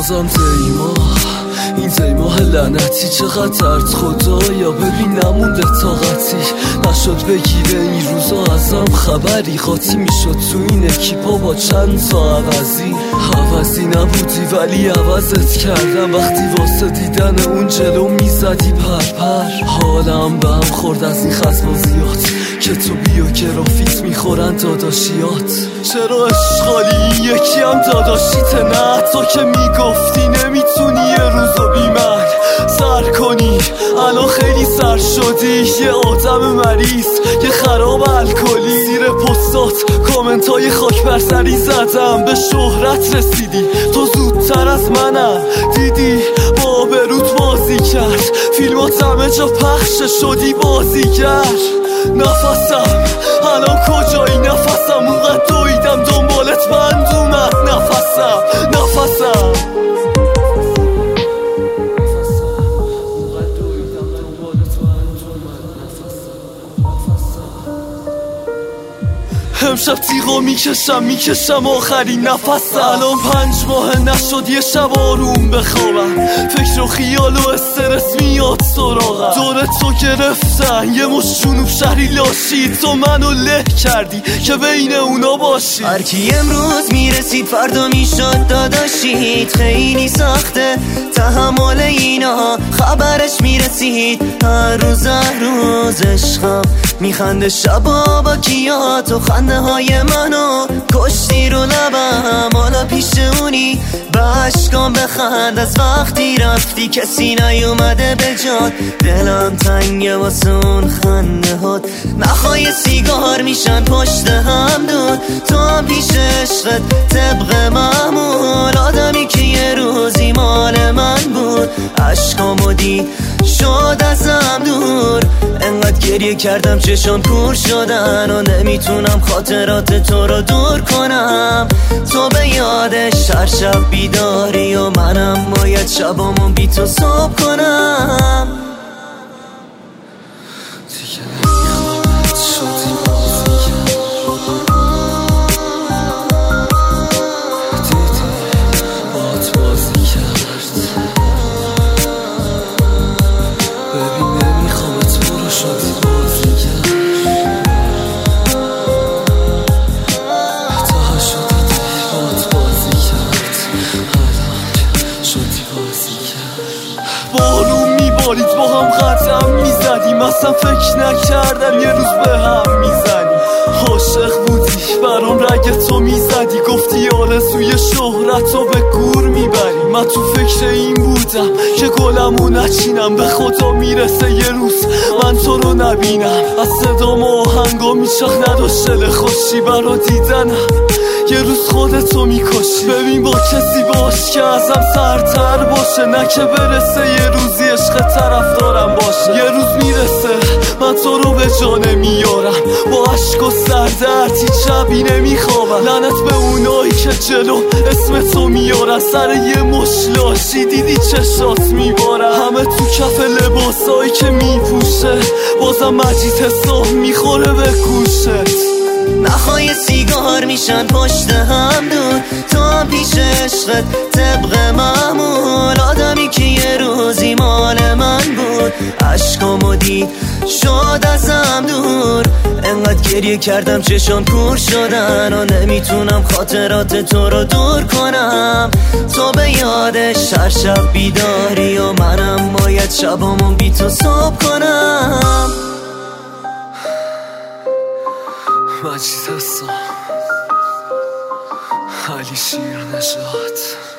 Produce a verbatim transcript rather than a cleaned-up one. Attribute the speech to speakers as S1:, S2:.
S1: بازم دیما این دیماه لعنتی چقدر درد خدایا، ببین نمونده طاقتی نشد بگیره این روزا ازم خبری، خاطی میشد تو این اکیپا با چند تا عوضی. عوضی نبودی ولی عوضت کردم، وقتی واسه دیدن اون جلو میزدی پرپر. حالم به هم خورد از این خزمازیات که تو بیو گرافیت میخورن داداشیات. چرا اشغالی یکی هم داداشیت؟ نه تو که میگفتی نمیتونی یه روزو بی من سر کنی، الان خیلی سر شدی، یه آدم مریض، یه خراب الکلی. زیر پستات کامنت های خاک بر سری زدم، به شهرت رسیدی تو زودتر از منم، دیدی با بروت بازی کرد، فیلمات همه جا پخش شدی بازیگر. نفسم الان کجایی؟ نفسم اونقدر دویدم دنبالت بند اومد نفسم نفسم امشب تیغا میکشم میکشم آخرین نفسم. الان پنج ماه نشد یه شب آروم بخوابم، فکر و خیال و استرس میاد سراغم. دور تو گرفتن یه مش جنوب شهری لاشی، تو منو له کردی که بین اونا باشی.
S2: هرکی امروز میرسید فردا میشد داداشید، خیلی سخته تحمل اینا، خبرش میرسید هر روز هر روز. عشقم میخنده شبا با کیا، تو خنده های منو کشتی رو لبم، حالا پیش اونی باشکام بخند، از وقتی رفتی کسی نیومده به جات. دلم تنگه واسه اون خنده هات، نخوای سیگار میشن پشت هم دود، تو هم پیش عشقت طبق معمول، آدمی که یه روزی مال من بود. عشقامو دید شد ازم دور، انقدر گریه کردم چشام کور شدن و نمیتونم خاطرات تو رو دور کنم. تو به یادش هر شب بیداری و منم باید شبامو بی تو صبح کنم.
S1: بارون میبارید با هم قدم میزدیم، اصلا فکر نکردم یه روز به هم میزنیم. عاشق بودی برام رگ تو میزدی، گفتی آرزوی شهرت رو به گور میبری. من تو فکر این بودم که گلمو نچینم، به خدا میرسه یه روز من تو رو نبینم. از صدام و آهنگا میچاخ نداشت دل خوشی برا دیدنم، یه روز خودتو میکشی. ببین با کسی باش که ازم سرتر باشه، نه که برسه یه روزی عشق طرف دارم باشه. یه روز میرسه من تو رو به جانه میارم، با عشق و سردرد هیچ شبی نمیخوابم. لعنت به اونایی که جلو اسم تو میارن، سر یه مشلاشی دیدی چشات میبارن. همه تو کف لباسایی که میپوشه، بازم مجید حساب میخوره به گوشت.
S2: نخوای سیگار میشن پشت هم دود، تو هم پیش عشقت طبق معمول، آدمی که یه روزی مال من بود. عشقامو دید شد ازم دور، انقدر گریه کردم چشام کور شدن و نمیتونم خاطرات تو رو دور کنم. تو به یادش هر شب بیداری و منم باید شبامو بی تو صبح کنم.
S1: مجید هستم، علی شیر نژاد.